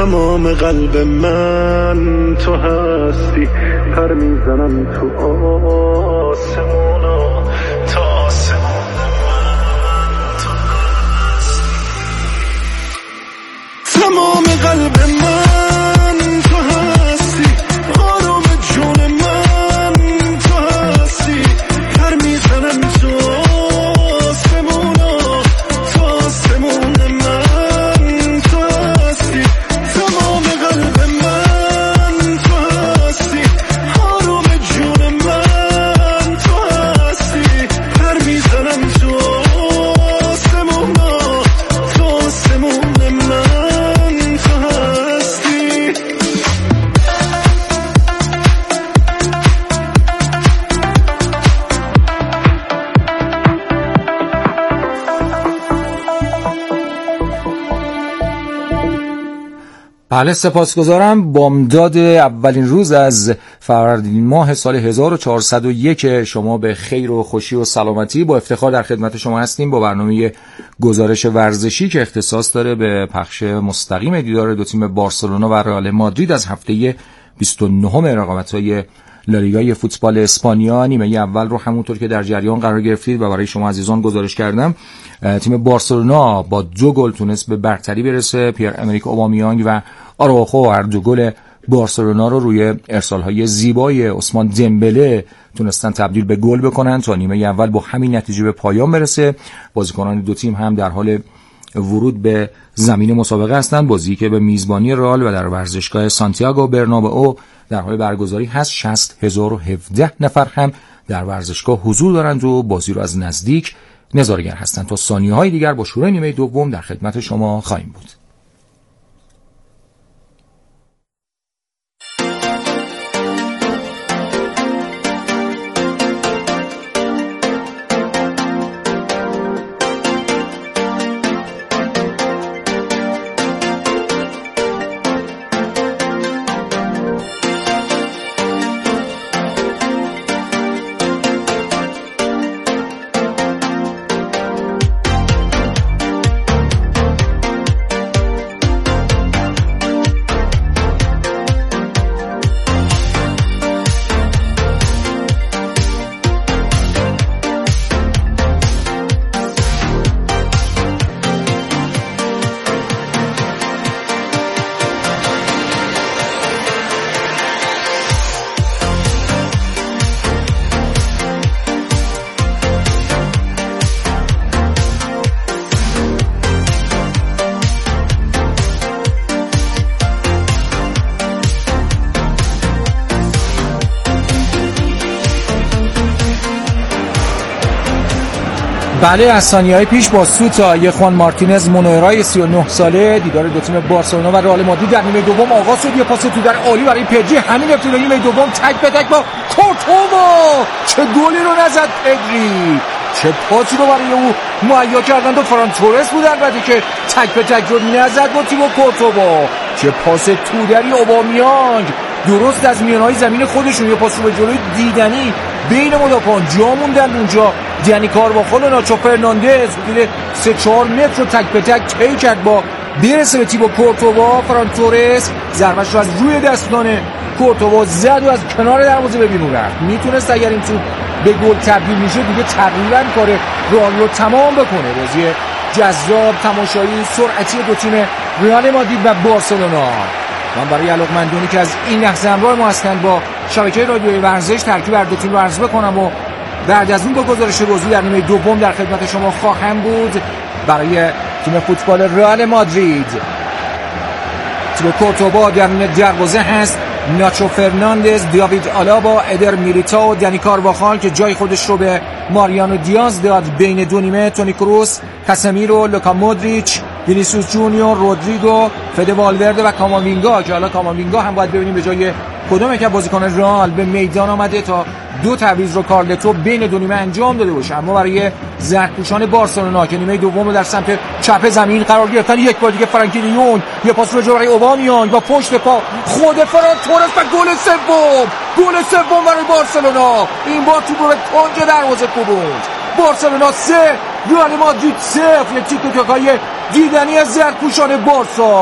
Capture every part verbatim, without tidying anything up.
تمام قلب من تو هستی، پر میزنم تو آسمونا، تو آسمون من تو هستی. تمام قلب من تو هستی، آرام جون من تو هستی، پر میزنم تو آسمونا، تو آسمون من تو هستی. تمام قلب من تو هستی، آرام جون من تو هستی، پر میزنم تو آسمونا، تو آسمون من تو هستی. بله سپاسگزارم. بامداد اولین روز از فروردین ماه سال هزار و چهارصد و یک شما به خیر و خوشی و سلامتی. با افتخار در خدمت شما هستیم با برنامه گزارش ورزشی که اختصاص داره به پخش مستقیم دیدار دو تیم بارسلونا و رئال مادرید از هفته بیست و نهم رقابت‌های لالیگای فوتبال اسپانیا. نیمه اول رو همونطور که در جریان قرار گرفتید و برای شما عزیزان گزارش کردم، تیم بارسلونا با دو گل تونست به برتری برسه. پیر امریک اوبامیانگ و آراوخو هر دو گل بارسلونا رو روی ارسال‌های زیبای عثمان دمبله تونستن تبدیل به گل بکنن تا نیمه اول با همین نتیجه به پایان برسه. بازیکنان دو تیم هم در حال ورود به زمین مسابقه هستند. بازی که به میزبانی رئال و در ورزشگاه سانتیاگو برنابئو در حال برگزاری هست. شصت هزار و هفده نفر هم در ورزشگاه حضور دارند و بازی رو از نزدیک نظاره‌گر هستند. تا ثانیه‌های دیگر با شروع نیمه دوم در خدمت شما خواهیم بود. بله از ثانیه‌های پیش با سوتا خوان مارتینز مونورای سی و نه ساله دیدار دو تیم بارسلونا و رئال مادرید در نیمه دوم آغاز شد. یه پاس تو در عالی برای پدری، همین ابتدای نیمه دوم تک به تک با کورتوا. چه گلی رو نزد پدری، چه پاسی رو برای او مهیا کردند و فران تورس بود البته که تک به تک رو نزد با تیمو کورتوا. چه پاس تو دری اوبامیانگ درست از میانهای زمین خودشون، یه پاس رو به جلوی دیدنی بین مدافعان جا موندن اونجا. دنی کارواخال و ناچو فرناندز حدود سه چهار متر رو تک به تک طی کرد با برسه به تیمو کورتوا. فران تورس ضربه‌اش رو از روی دستان کورتوا زد و از کنار دروازه به بیرون رفت. میتونست اگر این توپ به گل تبدیل میشه دیگه تقریبا کار رئال رو تمام بکنه. بازی جذاب، تماشایی، سرعتی دو تیم رئال مادرید و بارسلونا. من برای علاقمندانی که از این لحظه همراه ما هستند با شبکه رادیوی ورزش ترکیب هر دو تیم رو عرض بکنم و بعد از اون با گزارش بازی در نیمه دوم در خدمت شما خواهم بود. برای تیم فوتبال رئال مادرید تیم کورتوا در دروازه هست، ناچو فرناندز، دیوید آلابا، ادر میلیتائو، دنی کارواخال که جای خودش رو به ماریانو دیاز داد. بین دو نیمه تونی کروس، کاسمیرو، لوکا مودریچ، وینیسیوس جونیور، رودریگو، فده والورده و کاماوینگا که حالا کاماوینگا هم باید ببینیم به جای کدوم که بازیکن رئال به میدان آمده تا دو تعویض رو کارلتو بین دو نیمه انجام داده باشه. اما برای زردپوشان بارسلونا که نیمه دوم رو در سمت چپ زمین قرار گرفتن، یک بار دیگه فرانکی دیونگ یه پاس رو برای اوبامیانگ با پشت پا خود فران تورس و گل سوم، گل سوم برای بارسلونا. این بار تو رو به کنج دروازه کوبوند. بارسلونا سه، رئال مادرید صفر. یک تیک تاکای دیدنی از زردپوشان بارسا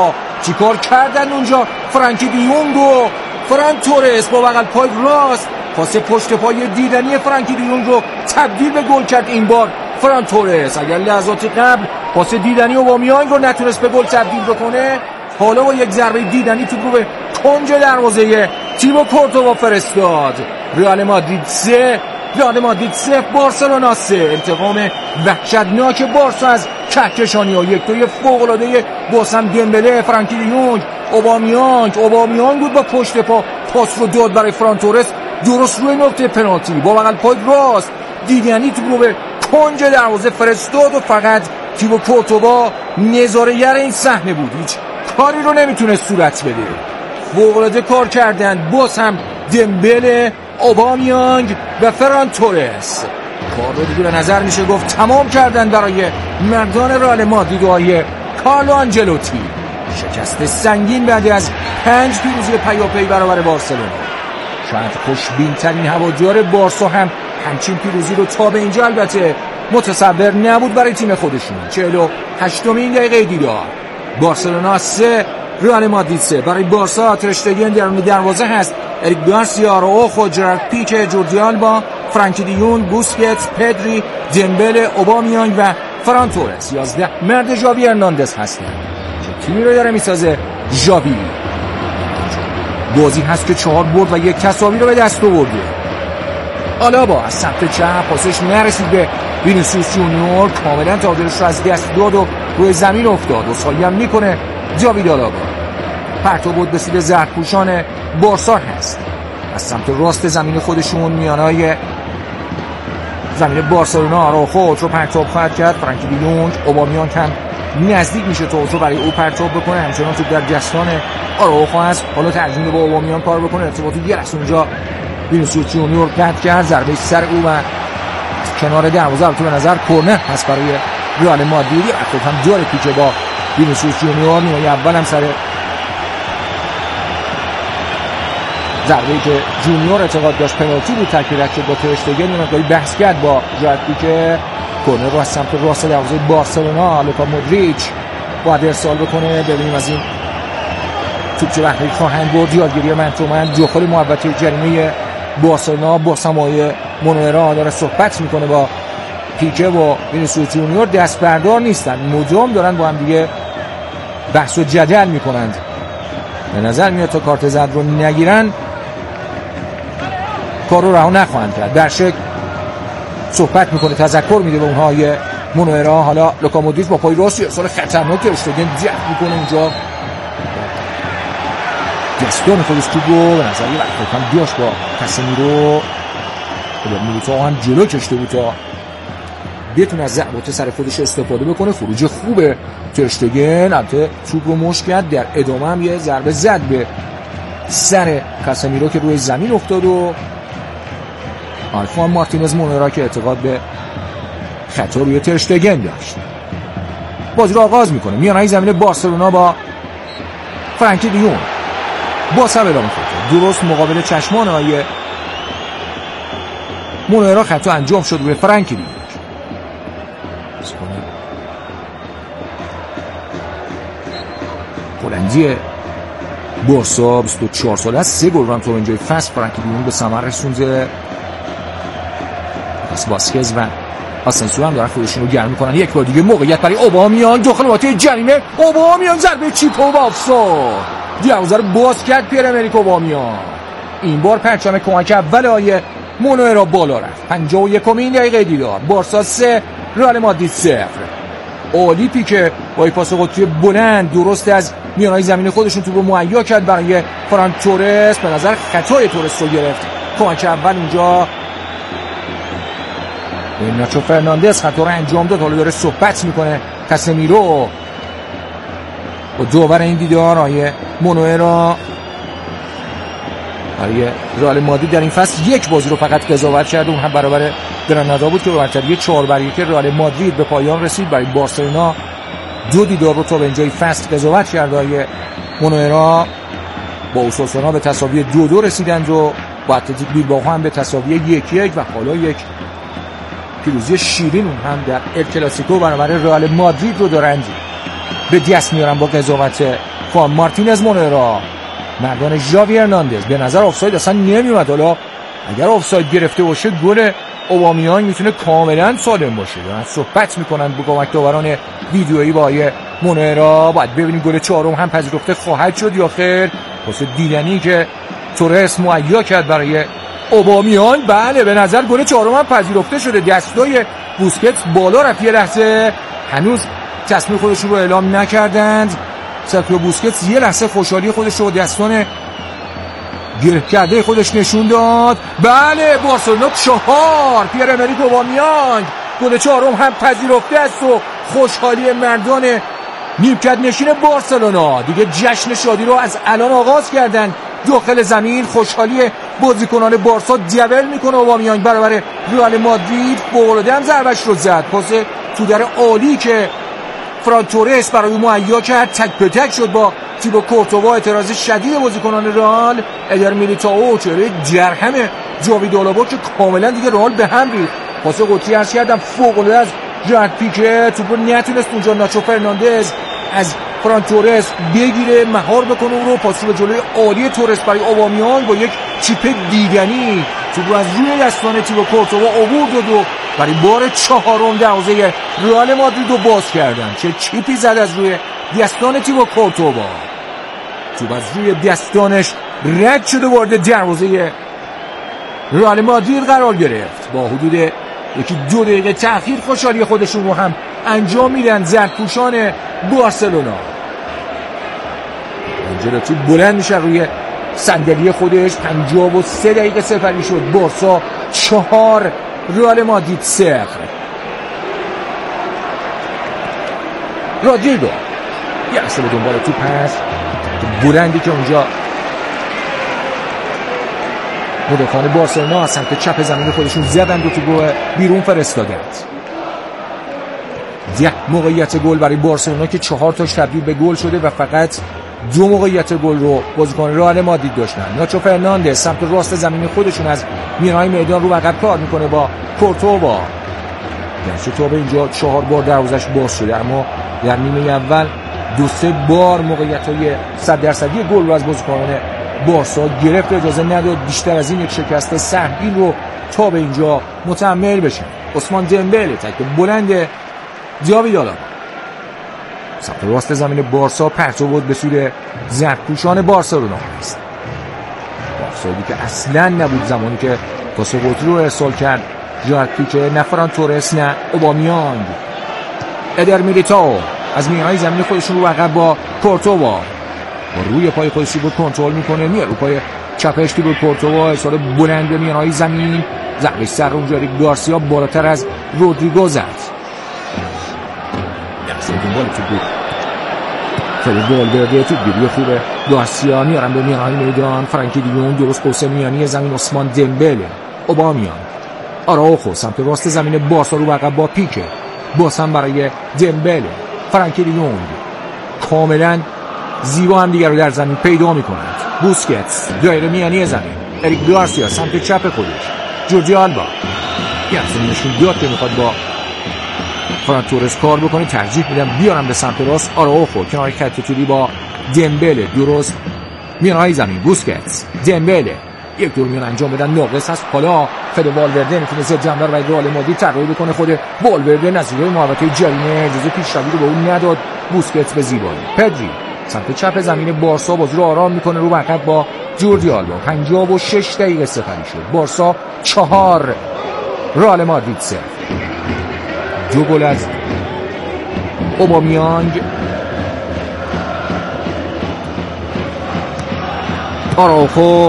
چیکار کردن اونجا؟ فرانکی دیونگ و فران تورس با بغل پای راست پاس پشت پای دیدنی فرانکی دیونگ رو تبدیل به گل کرد. این بار فران تورس اگر لحظات قبل پاس دیدنی اوبامیانگ رو نتونست به گل تبدیل بکنه، حالا با یک ضربه دیدنی توپ رو به کنج دروازه تیمو کورتوا فرستاد. رئال مادرید سه رئال مادرید صفر بارسلونا سه. انتقام وحشتناک بارسا از کهکشانی ها. یک توی فوق‌العاده باسم دمبله، فرانکی دیونگ، اوبامیانگ اوبامیانگ بود با پشت پا پاس رو داد برای فران تورس درست روی نقطه پنالتی با بغل پای راست دیدنی توپ رو به کنج دروازه فرستاد و فقط تیمو کورتوا نظاره‌گر این صحنه بود. هیچ کاری رو نمیتونه صورت بده. فوق‌العاده کار کردن باز هم دمبله، اوبامیانگ و فران تورس. کار رو دیگه به نظر میشه گفت تمام کردن برای مردان رئال مادرید و آقای کارلو آنجلوتی. شکست سنگین بعد از پنج پیروزی پیاپی برابر بارسلونا. شاید خوشبین‌ترین هوادار بارسا هم همچین پیروزی رو تا به اینجا البته متصور نبود برای تیم خودشون. چهل و هشتمین دقیقه دیدار. بارسلونا سه رئال مادرید سه. برای بارسا ترشتگن درون دروازه هست، اریک گارسیا، راوخو، جرارد پیکه، جوردی آلبا، فرانکی دیونگ، بوسکتس، پدری، دمبله، اوبامیانگ و فران تورس. یازده مرد ژاوی هرناندز هستن. چه تیمی رو داره میسازه ژاوی؟ بازی هست که چهار برد و یک تساوی رو به دست آورده. آلابا از سمت چپ پاسش نرسید به وینیسیوس جونیور، کاملا تاجرش رو از دست داد و روی زمین افتاد و سایی هم میکنه جاوید آلابا. پرتو بود به سوی زردپوشان بارسا هست. از سمت راست زمین خودشون میانای زمین بارسلونا آراخو رو پرتاب خواهد کرد. فرانکی دیونگ، اوبامیانگ هم نزدیک میشه تو رو برای او پرتاب بکنه. همچنان توپ در دستان آراخو هست. حالا ترجیح با اوبامیانگ کار بکنه. ارتباطی یه رس اونجا وینیسیوس جونیور قطع کرد. ضربه سر او و کنار دروازه تو به نظر کرنر هست برای رئال مادرید. خود هم داره پیچه با وینیسیوس جونیور. نیمه اول هم سر ضربه‌ای که جونیور اعتقاد داشت پنالتی بود تکلیف شد با ترشتگن. یه مقداری بحث کرد با جرارد پیکه. کرنر رو از سمت راست دروازه بارسلونا لوکا مودریچ باید ارسال بکنه. ببینیم از این توپ چه وقتی خواهند برد. یادگیری من تو من داخل محوطه جریمه بارسلونا با سمای مونوئرا داره صحبت میکنه با پیکه و وینیسیوس جونیور. دست بردار نیستن، مدام دارن با هم دیگه بحث و جدل میکنند. به نظر میاد تا کارت زرد رو نگیرن کار رو رها نخواهند کرد. در شک صحبت میکنه، تذکر میده به اونها یه مونوئرا. حالا لوکا مودریچ با پای راست ارسال خطرناک اشتگن جهت میکنه اونجا دستان خودش توپ رو به نظر یه وقت هم داشت با کاسمیرو خدا میلیتائو هم جلو کشته بود تا بتونه از ضربات سر خودش استفاده بکنه. خروج خوبه ترشتگن. البته توپ رو مشت کرد. در ادامه هم یه ضربه زد به سر کاسمیرو که روی زمین افتاد و آلفان مارتینز مونوئرا که اعتقاد به خطا روی ترشتگن داشت. بازی رو آغاز میکنه میانای زمین بارسلونا با فرانکی دیونگ. باز هم ادامه خطا درست مقابل چشمان های مونوئرا خطا انجام شد روی فرانکی دیونگ. هلندی بارسا بیست و چهار ساله است. سه گل رو هم تو اینجای فصل فرانکی دیونگ به ثمر رسونده. پس واسکز و آسنسیو هم دارن خودشون رو گرم میکنن. یک بار دیگه موقعیت برای اوبامیانگ داخل محوطه جریمه. اوبامیانگ ضربه چیپ و آفساید. دروازه رو باز کرد پیر امریک اوبامیانگ. این بار پرچم کمک اول آیه مونوئرا بالا رفت. پنجاه و یکمین دقیقه دیدار. بارسا سه رئال مادرید صفر. عالی پیکه با پاس قطری بلند درست از میانای زمین خودشون توپ رو مهیا کرد برای فران تورس. به نظر خطای تورس رو گرفت. کمک اول اونجا ناچو فرناندز خطا رو انجام داد. حالا داره صحبت میکنه کاسمیرو با دوباره این دیدار آیه مونوئرا برای رئال مادرید در این فصل یک بازی رو فقط قضاوت کرد. اون هم برابر گرانادا بود که به برتری چهار بر یک رئال مادرید به پایان رسید. برای بارسلونا دو دیدار رو تا به اینجای فصل قضاوت کرد. آیه مونوئرا با اوساسونا به تساوی دو دو رسیدند و با اتلتیک بیلبائو هم به تساوی یک یک و حالا یک پیروزی شیرین اون هم در ال کلاسیکو برابر رئال مادرید رو دارند به دست میارن با قضاوت خوان مارتینز مونرا، مردان ژاوی هرناندز. به نظر آفساید اصلا نمیومد. حالا اگر آفساید گرفته باشه گل اوبامیانگ میتونه کاملا سالم باشه. دارن صحبت میکنن با کمک داوران ویدیویی با آیه مونرا. باید ببینیم گل چهارم هم پذیرفته خواهد شد یا خیر. واسه دیدنی که تورس مهیا کرد برای اوبامیانگ. بله به نظر گل چهارم هم پذیرفته شده. دستای بوسکتس بالا رفت. یه لحظه هنوز تصمیم خودشون رو اعلام نکردند. سرخیو بوسکتس یه لحظه خوشحالی خودش رو دستان گره کرده خودش نشون داد. بله بارسلونا چهار، پیر امریک اوبامیانگ گل چهارم هم پذیرفته است و خوشحالی مردان نیمکت نشین بارسلونا دیگه جشن شادی رو از الان آغاز کردن داخل زمین. خوشحالی بازیکنان بارسا دبل میکنه. اوبامیانگ برابر رئال مادرید فوق‌العاده هم ضربش رو زد. پاس تو در عالی که فران تورس برای او مهیا کرد تک به تک شد با تیبو کورتوا. اعتراض شدید بازیکنان رئال. ادر میلیتائو چهره درهم جاوید آلابا که کاملا دیگه رئال به هم ریخت. پاس قطری عرض کردم فوق‌العاده از ژرارد پیکه. توپ رو نتونست اونجا ناچو فرناندز از فران تورس بگیره مهار بکنه اون رو. پاس رو جلوی عالی تورس برای اوبامیانگ با یک چیپ دیدنی توپ رو از روی دستان تیبو کورتوا آورد و برای بار چهارم دروازه رئال مادرید رو باز کردن. چه چیپی زد از روی دستان تیبو کورتوا. توپ از روی دستانش رد شده وارد دروازه رئال مادرید قرار گرفت. با حدود یکی دو دقیقه تأخیر خوشحالی خودشون رو هم انجام میدن زردپوشان بارسلونا. آنجلوتی بلند میشه روی صندلی خودش. پنجاه و سه دقیقه سپری شد. بارسا چهار، رئال مادرید صفر. رادریگو یه اصل به دنبال توپ هست بلندی که اونجا مدافعان بارسلونا از سمت چپ زمین خودشون زدن و توپ بیرون فرستادند. ده موقعیت گل برای بارسلونا که چهار تاش تبدیل به گل شده و فقط دو موقعیت گل رو بازیکن رئال مادرید داشتن. ناچو فرناندز سمت راست زمین خودشون از میانهای میدان رو عقب کار میکنه با کورتوا. گرچه تا به اینجا چهار بار دروازش باز شده اما در نیمه اول دو سه بار موقعیت‌های صد درصدی گل رو از بازیکنان بارسا گرفت. اجازه نداد بیشتر از این یک شکست سهمی رو تا به اینجا متحمل بشن. عثمان دمبله تک بلند جاوید آلابا سمت راست زمین بارسا پرتو بود به سوی زردپوشان بارسلونا است. بارسایی که اصلا نبود زمانی که پاس قطری رو ارسال کرد ژرارد پیکه. نه فران تورس نه اوبامیانگ. ادر میلیتائو از میانهای زمین خودشون رو عقب با کورتوا با روی پای خودش رو کنترل میکنه. میاد رو پای چپش که به کورتوا ارسال بلند به میانهای زمین. ضربه سر اونجا گارسیا بالاتر از رودریگو زد. دست دنبال تو بود خیلی والورده تو گیری خوبه. گارسیا میارن به میانهای میدان. فرانکی دیون درست قوسه میانی زمین. عثمان دمبله اوبامیانگ آراوخو سمت راست زمین بارسا رو عقب با پیکه. باز هم برای دمبله. فرانکی دیون کاملا زیبا هم دیگر رو در زمین پیدا میکنند. بوسکتس دایره میانی زمین. اریک گارسیا سمت چپ خودش. جوردی آلبا یه اصلا نشون داد که میخواد با فران تورس کار بکنه. ترجیح میدم بیارم به سمت راست. آراوخو کنار خط توری با دمبله درست میانهای زمین. بوسکتس دمبله یک دور میان انجام بدن ناقص هست. حالا فد والورده میتونه زد جمله رو برای رئال مادرید طراحی بکنه. خود والورده نزدیک محوطه جریمه اجازه پیشروی رو به اون نداد. بوسکتس به زیبایی. پدری سمت چپ زمین بارسا بازی رو آرام میکنه رو عقب با جوردی آلبا. پنجاه و شش دقیقه سپری شد. بارسا چهار، رئال مادرید صفر. دو گل از اوبامیانگ، آراوخو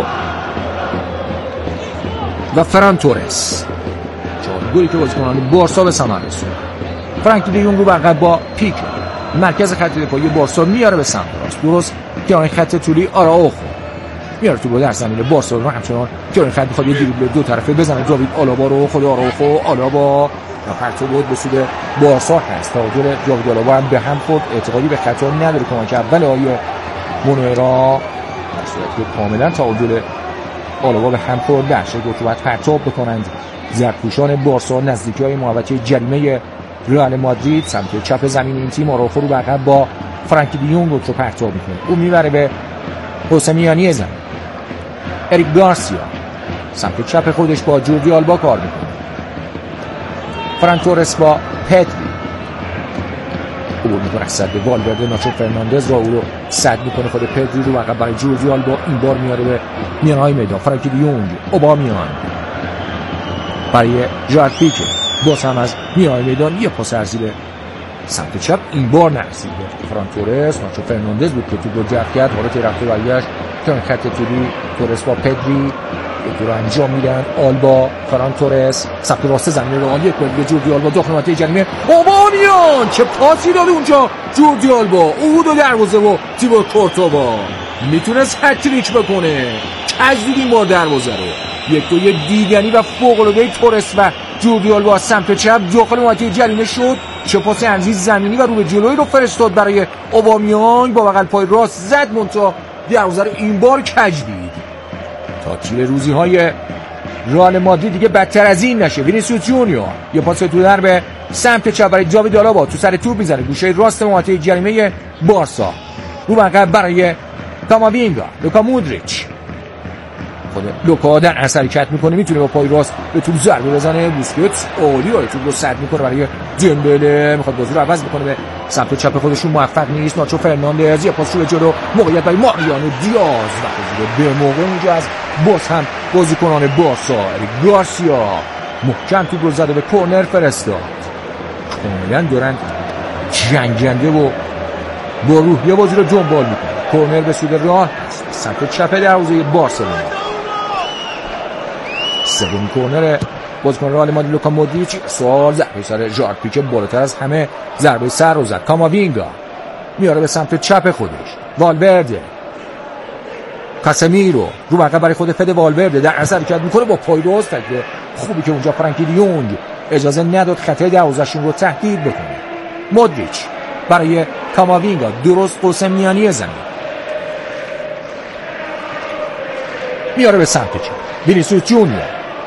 و فران تورس. چهار گلی که بازیکنان بارسا به ثمر رسوند. فرانکی دیون رو عقب با پیک مرکز خط دفاعی بارسا میاره به سمت راست. درست کنار خط طولی آراوخو میاره تو در زمین بارسلونا. همچنان کنار خط میخواد یه دریبل دو طرفه بزنه. جاوید آلابا رو خود آراوخو آلابا و پرتو بود به سود بارسا هست. تعادل جاوید آلابا هم به هم خورد. اعتقادی به خطا نداره. کمک اول آیه مونرا در صورتی که کاملا تعادل آلابا به هم خورد. بخش رطوبت پرتاب بکنند زردپوشان بارسا نزدیکی های محوطه جریمه رئال مادرید. سمت چپ زمین این تیم آراوخو رو عقب با فرانکی دیونگ رو پرتاب میکنه، او میبره به حوزه میانی زمین. اریک گارسیا سمت چپ خودش با جوردی آلبا کار میکنه. فران تورس با پدری عبور میکنه صد به والورده. ناچو فرناندز را او رو صد میکنه، خود پدری رو عقب برای جوردی آلبا این بار میاره به میانهای میدان. فرانکی دیونگ اوبامیان برای ژارد پیکه، باز هم از میانهای میدان یه پاس ارزی به سمت چپ، این بار نرسید به فران تورس. ناچو فرناندز بود که تو رو جرد کرد، حالا که رفته برگشت که خط طولی تورس با پدری یک رو انجام میدن. آلبا، فران تورس سمت راست زمین رو یک گل به جوردی آلبا داخل منطقه جریمه. اوبامیان چه پاسی داد اونجا جوردی آلبا، او دو دروازه و تیبور کورتوا میتونست هتریک بکنه، تجدید این بار دروازه رو. یک دو دیدنی و فوق العاده تورس و جوردی آلبا سمت چپ داخل منطقه جریمه شد. چه پاس عزیز زمینی و رو به جلوی رو فرستاد برای اوبامیان، با بغل پای راست زد منتها دروازه رو این بار کجدید. تا تیر روزی های رئال مادرید دیگه بدتر از این نشه. وینیسیوس جونیور یه پاس تو در به سمت چپ برای جاوید آلابا، تو سر توپ میزنه گوشه راست منطقه جریمه بارسا، رو عقب برای کاماوینگا. لوکا مودریچ خود لوکا در اثر حرکت میکنه، میتونه با پای راست به توپ ضربه بزنه. بوسکتس عالی رو توپ رو صد میکنه برای دمبله، میخواد بازی رو عوض بکنه به سمت چپ خودشون، موفق نیست. ناچو فرناندز یه پاس رو به جلو، موقعیت برای ماریانو دیاز و به موقع اونجا از باز هم بازیکنان بارسا. اریک گارسیا محکم توپ رو زده به کورنر فرستاد. کاملا دارن جنگنده و با روحیه بازی رو دنبال میکنه. کورنر به سود راه سمت چپ دروازه بارسلونا. سومین کورنر بازیکن رئال مادرید لوکا مودریچ، سوال ضربه سر ژارد پیکه بالاتر از همه ضربه سر رو زد. کاماوینگا میاره به سمت چپ خودش. والورده، کاسمیرو رو عقب برای خود فد والورده در اثر حرکت میکنه با پای راست. تکلیف خوبی که اونجا فرانکی دیونگ اجازه نداد خطای دروازه‌شون رو تهدید بکنه. مودریچ برای کاماوینگا درست قوس میانی زمین میاره به سمت چپ. وینیسیوس جونیور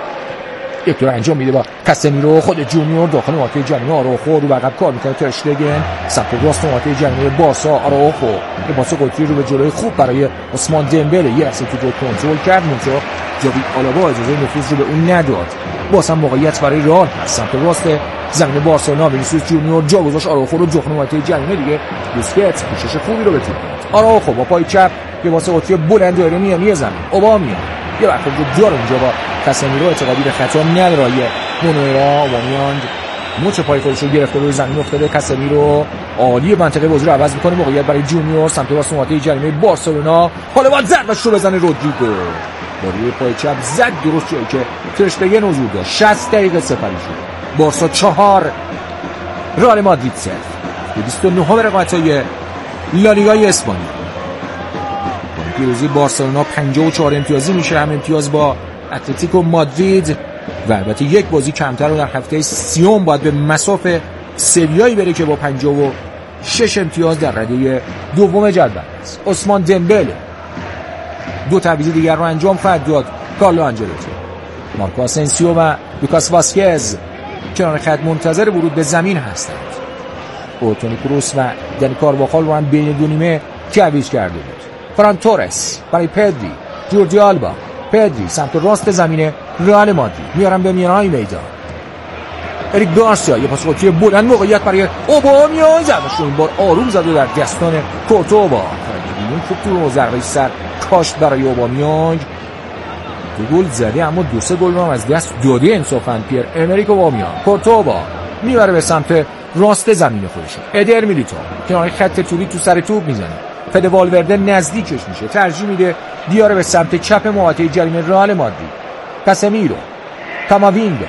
یک دور انجام میده با کاسمیرو، خود جونیور داخل منطقه جریمه. آراوخو رو عقب کار میکنه. ترشتگن سمت راست منطقه جریمه بارسا. آراوخو یه پاس قطری رو به جلوی خوب برای عثمان دمبله، یه اصلا تو رو کنترل کرد منتها جاوید آلابا اجازه نفوذ رو به اون نداد. باز هم موقعیت برای رئال سمت راست زمین بارسلونا. وینیسیوس جونیور جا گذاشت آراوخو رو داخل منطقه جریمه دیگه. بوسکتس کوشش خوبی رو به توپ داد. آراوخو با پای چپ یه پاس قطری بلند دایره میانی زمین. اوبامیان یه وقت رو داره اونجا با کاسمیرو، اعتقادی به خطا نداره. مونوئرا اوبامیانگ مچ پای خودش رو گرفته روی زمین افتاده. کاسمیرو عالی منطقه بازی رو عوض میکنه. موقعیت برای جونیور سمت راست منطقه جریمه بارسلونا. حالا باید ضربه‌اش رو بزنه رودریگو، با روی پای چپ زد درست جایی که ترشتگن حضور داشت. شصت دقیقه سپری شد. بارسا چهار رئال مادرید صفر. بیست و نه رقابت‌های لالیگای اسپانیا. پیروزی بارسلونا پنجاه و چهار امتیازی میشه، هم امتیاز با اتلتیکو مادرید و البته یک بازی کمتر رو در هفته سیوم باید به مسافه سویایی بره که با پنجاه و شش امتیاز در رده دوم جدول است. عثمان دمبله دو تعویض دیگر رو انجام خواهد داد. کارلو آنجلوتی، مارکو آسنسیو و لوکاس واسکز کنار خط منتظر ورود به زمین هستند. تونی کروس و دنی کارواخال رو هم بین دو نیمه تعویض کرده بود. فران تورس برای پدری، جوردی آلبا. پدری سمت راست زمین رئال مادرید میارن به میانهای میدان. اریک گارسیا یه پاس قطری بلند، موقعیت برای اوبامیان، ضربه‌اش رو این بار آروم زد و در دستان کورتوا. این خوب تو رو ضربه سر کاشت برای اوبامیان. دو گل زده اما دو سه گل رو هم از دست داده انصافاً پیر امریک اوبامیان. کورتوا میبره به سمت راست زمین خودش. ادر میلیتو کنار خط طولی تو سر توپ میزنه. فد والورده نزدیکش میشه، ترجیح میده بیاره به سمت چپ محوطه جریمه رئال مادرید. کاسمیرو، کاماوینگا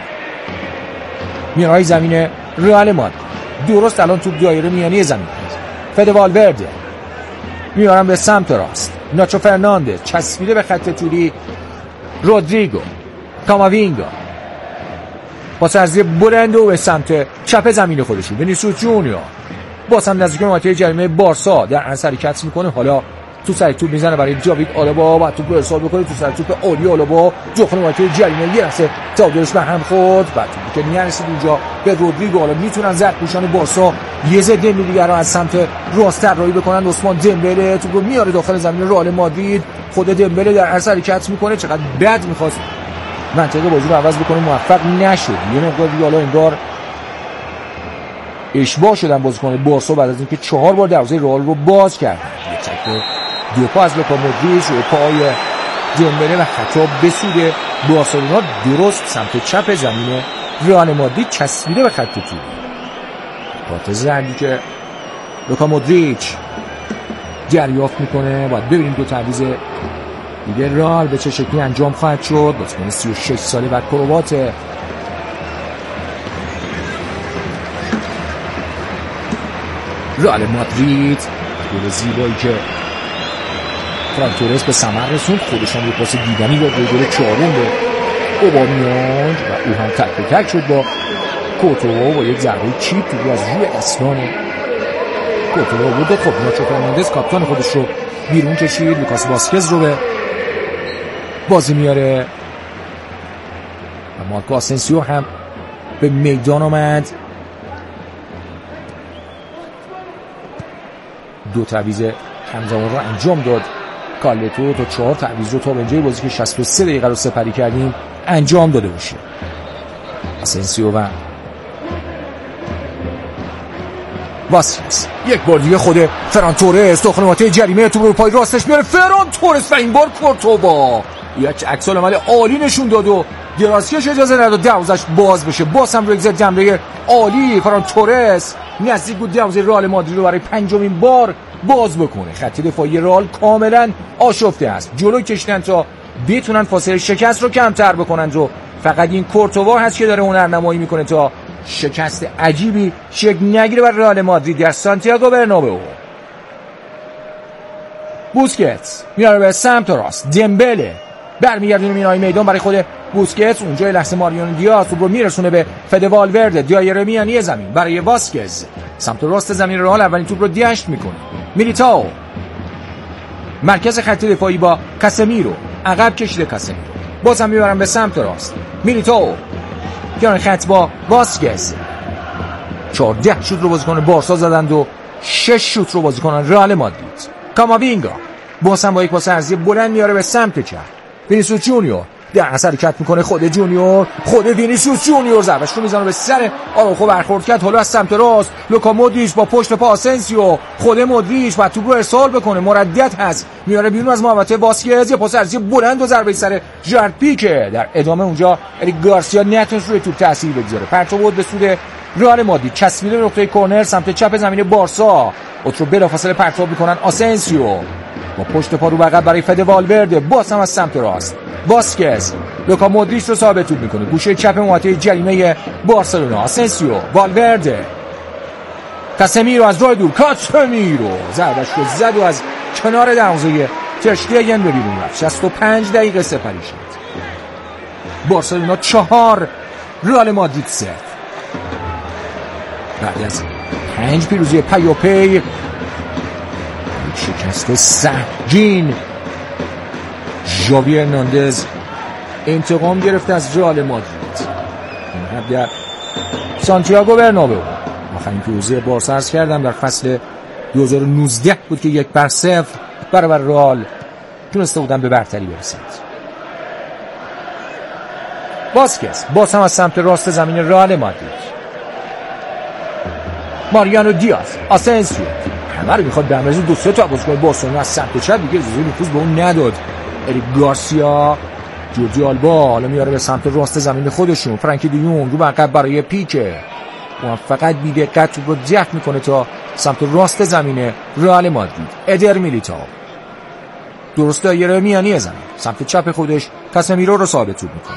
میانهای زمین رئال مادرید، درست الان توپ دایره میانی زمین هست. فد والورده میارن به سمت راست. ناچو فرناندز چسبیده به خط طولی. رودریگو، کاماوینگا پاس ارزی بلند و به سمت چپ زمین خودشون. وینیسیوس جونیور باز هم نزدیک محوطه جریمه بارسا در اثر حرکت میکنه. حالا تو سر توپ میزنه برای جاوید آلابا و توپ رو ارسال بکنه تو سر توپ اولی آلابا داخل محوطه جریمه یه لحظه تعادلش به هم خورد بعد توپی که نرسید اونجا به رودریگو. حالا میتونن زرد بارسا یه ضد دیگه رو از سمت راست طراحی بکنن. عثمان دمبله توپ رو میاره داخل زمین رئال مادرید. خود دمبله در هر حرکت میکنه چقدر بد میخواست منطقه بازی رو عوض بکنه موفق نشد. یه مقدار دیگه حالا انگار اشتباه شدن بازیکن بارسا بعد از اینکه چهار بار دروازه رئال رو باز کردن. یک چک دو پا از لوکا مودریچ و پای دمبله و خطا به سود بارسلونا درست سمت چپ زمین رئال مادرید چسبیده به خط توپ. کارت زردی که لوکا مودریچ دریافت میکنه. باید ببینیم دو تعویض دیگه رئال به چه شکلی انجام خواهد شد. بازیکن سی و شش ساله بعد کروات رئال مادرید. گل زیبایی که فران تورس به ثمر رسوند. خودشان یه پاس دیدنی با گل چهارم به اوبامیانگ و او هم تک به تک شد با کوتو با یک ضربه چیپ تو از روی دستان کوتو بود. خب ناچو فرناندز کاپیتان خودش رو بیرون کشید. لوکاس واسکز رو به بازی میاره و مارکو آسنسیو هم به میدان آمد. دو تعویض همزمان رو انجام داد کارلتو تا چهار تعویض رو تا به اینجای بازی که شصت و سه دقیقه رو سپری کردیم انجام داده باشه. آسنسیو و واسکز. یک بار دیگه خود فران تورس داخل محوطه جریمه توپ رو پای راستش میاره فران تورس و این بار کورتوا یک عکس العمل عالی نشون داد و درازکش اجازه نداد دروازش باز بشه. باز هم رو یک زد جمله عالی فران تورس نزدیک بود دروازه رئال مادرید رو برای پنجمین بار باز بکنه. خط دفاعی رئال کاملا آشفته است. جلو کشیدن تا بتونن فاصله شکست رو کمتر بکنن و فقط این کورتوا هست که داره هنرنمایی میکنه تا شکست عجیبی شکل نگیره بر رئال مادرید در سانتیاگو برنابئو. بوسکتس میاره به سمت راست. دمبله برمیگردونه مینای میدان برای خود بوسکتس. اونجا لحظه ماریانو دیاز توپ رو میرسونه به فد والورده. دایره میانی زمین برای واسکز سمت راست زمین رئال اولین توپ رو دیشت میکنه. میلیتائو مرکز خط دفاعی با کاسمیرو عقب کشیده. کاسمیرو باز هم میبرن به سمت راست. میلیتائو کنار خط با واسکز. چهارده شوت رو بازیکن بارسا زدند و شش شوت رو بازیکن رئال مادرید. کاماوینگا باز هم با یک پاس عرضی بلند میاره به سمت چپ. وینیسیوس جونیور در اثر حرکت میکنه. خود جونیور خود وینیسیوس جونیور ضربش رو میزنه به سر آراوخو برخورد کرد. حالا از سمت راست لوکا مودریچ با پشت پا آسنسیو. خود مودریچ و توپ رو ارسال بکنه مردد هست میاره بیرون از محوطه واسکز. یه پاس عرضی بلند و ضربه سر ژرد پیکه. در ادامه اونجا اریک گارسیا نتونست روی توپ تاثیر بگذاره. پرتو بود به سود رئال مادرید. چسبیده نقطه کرنر سمت چپ زمین بارسا. اوترو بلافاصله پرتاب میکنن. آسنسیو با پشت پا رو عقب برای فد والورده. باز هم از سمت راست واسکز لوکا مودریچ رو ثابت توپ میکنه گوشه چپ محوطه جریمه بارسلونا. آسنسیو والورده کاسمیرو از راه دور. کاسمیرو ضربش رو زد و از کنار دروازه تر اشتیگن به بیرون رفت. شصت و پنج دقیقه سپری شد. بارسلونا چهار رئال مادرید سه. بعد از پنج پیروزی پیاپی شکست سهمگین ژاوی هرناندز انتقام گرفته از رئال مادرید. این هم در سانتیاگو برنابئو. آخرین پیروزی بارسا عرض کردم در فصل دو هزار و نوزده بود که یک بر صفر برابر رئال تونسته بودن به برتری برسند. واسکز باز هم از سمت راست زمین رئال مادرید. ماریانو دیاز آسنسیو همه رو میخواد به امروز دو سه تا بازیکن بارسلونا از سمت چپ دیگه اجازه نفوذ به اون نداد. اریک گارسیا جوردی آلبا حالا میاره به سمت راست زمین خودشون. فرانکی دیون رو به عقب برای پیکه اون فقط بی دقت رو جهت میکنه تا سمت راست زمین رئال مادرید. ادر میلیتائو درست دایره میانی زمین سمت چپ خودش کاسمیرو رو ثابت توپ میکنه.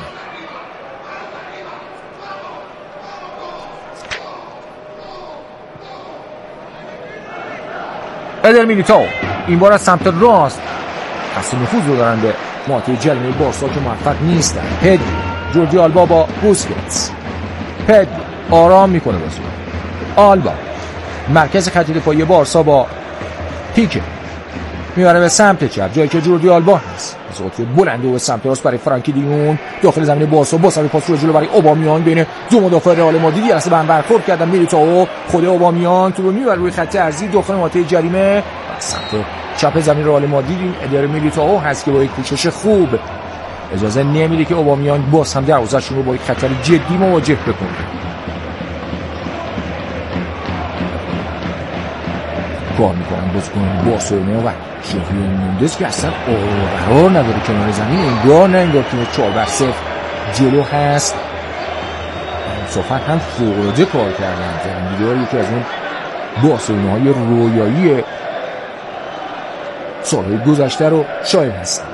ادر میلیتائو این بار از سمت راست قصد نفوذ رو دارن به محوطه جریمه بارسا که موفق نیستن. پدری جوردی آلبا با بوسکتس. پدری آرام میکنه بازی. آلبا مرکز خط دفاعی بارسا با پیکه میبره به سمت چپ جایی که جوردی آلبا هست. زوتی بلند و به سمت راست برای فرانکی دیون داخل زمین بارسا با سری پاس رو جلو برای اوبامیان بین دو مدافع رئال مادرید یه لحظه به هم برخورد کردن. میلیتائو خود اوبامیان تو رو میبره روی خط عرضی داخل منطقه جریمه سمت چپ زمین رئال مادرید. ادر میلیتائو هست که با یک کوشش خوب اجازه نمیده که اوبامیان باز هم دروازه‌شون رو با یک خطر جدی مواجه بکنه. کار میکنن بازیکن بارسلونا و ژاوی هرناندز که اصلا قرار نداره کنار زمین. انگار نه انگار تیم چهار بر صفر جلو هست. انصافا هم فوق‌العاده کار کردن. انگار یکی از اون بارسلوناهای رویایی سالهای گذشته رو شاهد هستن.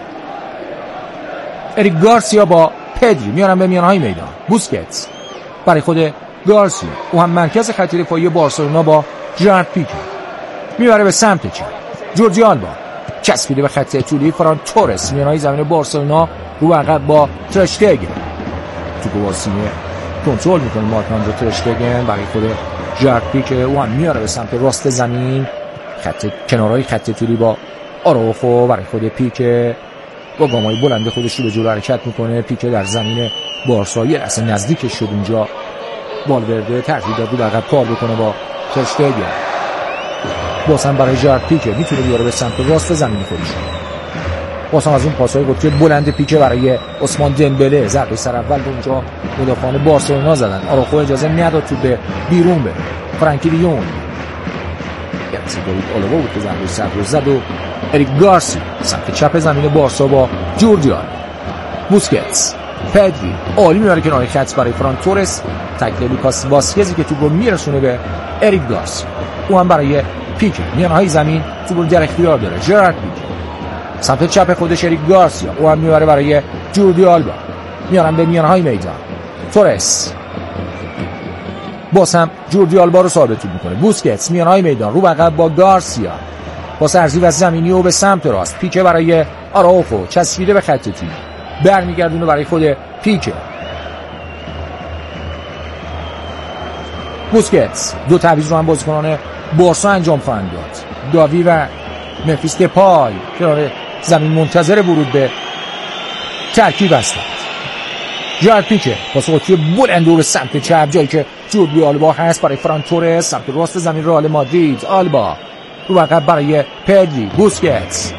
اریک گارسیا با پدری میارن به میانهای میدان. بوسکتس برای خود گارسیا، او هم مرکز خط دفاعی بارسلونا با ژرارد پیکه میبره به سمت چپ. جوردی آلبا چسبیده به خط طولی. فران تورس میانهای زمین بارسلونا رو عقب با ترشتگن. توپو با سینه کنترل میکنه مارک-آندره ترشتگن برای خود ژرارد پیکه، او هم میاره به سمت راست زمین. خط کنارهای خط طولی با آراوخو برای خود پیکه با گامای بلند خودش رو به جلو حرکت میکنه. پیکه در زمین بارسا یه لحظه نزدیکش شد اونجا. والورده ترجیح داد رو عقب کار بکنه با ترشتگن. بازم برای ژرارد پیکه میتونه بیاره به سمت راست زمین خودش. بازم از اون پاس‌های قطری بلند پیکه برای عثمان دمبله. ضربه سر اول به اونجا مدافعان بارسلونا زدن. آراخو اجازه نداد تو به بیرون بره. فرانکی دیون یعنی داوید آلبا بود که ضربه سر رو زد و اریک گارسیا سمت چپ زمین بارسا با جوردی آلبا. بوسکتس پدری عالی میاره کنار خط برای فران تورس. تکل لوکاس واسکزی که توپ رو میرسونه به اریک گارسیا. او هم برای پیکه میانهای زمین توپ رو در اختیار داره. ژرارد پیکه سمت چپ خودش اریک گارسیا، او هم میبره برای جوردی آلبا. میارن به میانهای میدان. تورس باز هم جوردی آلبا رو ثابت میکنه. بوسکتس میانهای میدان رو عقب با گارسیا با سرزیو از زمینی و به سمت راست. پیکه برای آراوخو چسبیده به خط تیم برمیگردونه برای خود پیکه. بوسکتس دو تعویض رو هم بازیکنان بارسا انجام خواهند داد. گاوی و ممفیس دپای کنار زمین منتظر ورود به ترکیب هستند. ژرارد پیکه پاس قطری بلند به سمت چپ جایی که جوردی آلبا هست برای فران تورس. سمت راست زمین رئال مادرید. آلبا رو عقب برای پدری. بوسکتس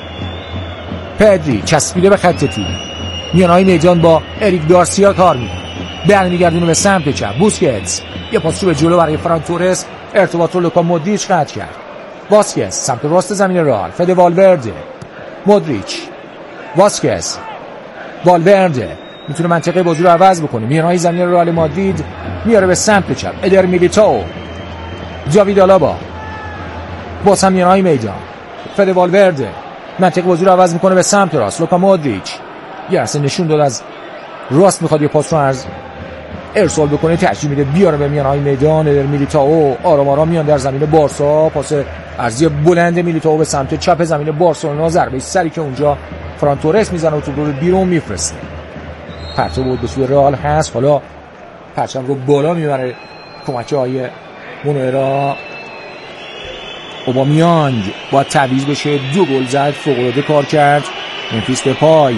پدری چسبیده به خط طولی میانهای میدان با اریک گارسیا کار میکنه. برمیگردونه به سمت چپ. بوسکتس یه پاس رو به جلو برای فران تورس. ارتباط رو لوکا مودریچ قطع کرد. واسکز سمت راست زمین رئال. فد والورده مودریچ واسکز والورده میتونه منطقه بازی رو عوض بکنه. میانهای زمین رئال مادرید میاره به سمت چپ. ادر میلیتائو جاوید آلابا باز هم میانهای میدان. فد والورده منطقه بازی رو عوض میکنه به سمت راست. لوکا مودریچ یه اصلا نشون داد از راست میخواد یه پاس رو از ارسال بکنه، ترجیح میده بیاره به میانهای میدان. ادر میلیتائو آرام آرام میان در زمین بارسا. پاس عرضی بلند میلیتائو به سمت چپ زمین بارسلونا. ضربه سری که اونجا فران تورس میزنه و توپ رو بیرون میفرسته. پرتو بود به سوی رئال هست. حالا پرچم رو بالا میبره کمکه های مونوئرا. اوبامیانگ باید تعویض بشه. دو گل زد، فوق‌العاده کار کرد. ممفیس دپای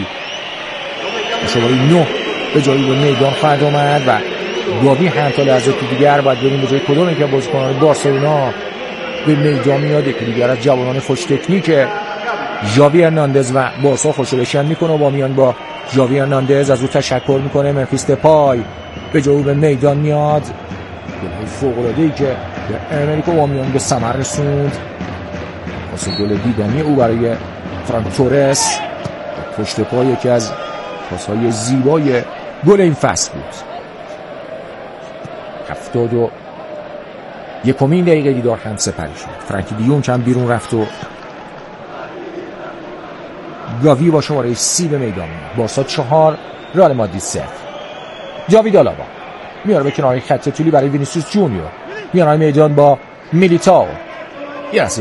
شماره نه به جایی به میدان خواهد آمد و گاوی هم تا لحظه تو دیگر باید بریم به جای کدوم که بازیکنان بارسلونا به میدان میاد. یکی دیگر از جوانان خوش تکنیک ژاوی هرناندز و بارسا خوشحالشن میکنه. با میان با ژاوی هرناندز از او تشکر میکنه. ممفیس دپای به جایی به میدان میاد. گل فوق‌العاده‌ای که به امریکا با میان به ثمر رسوند. واسه گل دیدنی او برای فران تورس پشت پای یکی از پاس‌های زیبای گل این فصل بود. هفتاد و یکمین دقیقه دیدار هم سپری شد. فرانکی دیون هم بیرون رفت و گاوی با شماره سی به میدان میاد. بارسا چهار رئال مادرید صفر. جاوید آلابا میاره به کنار خط طولی برای وینیسیوس جونیور. میانهای میدان با میلیتائو. یه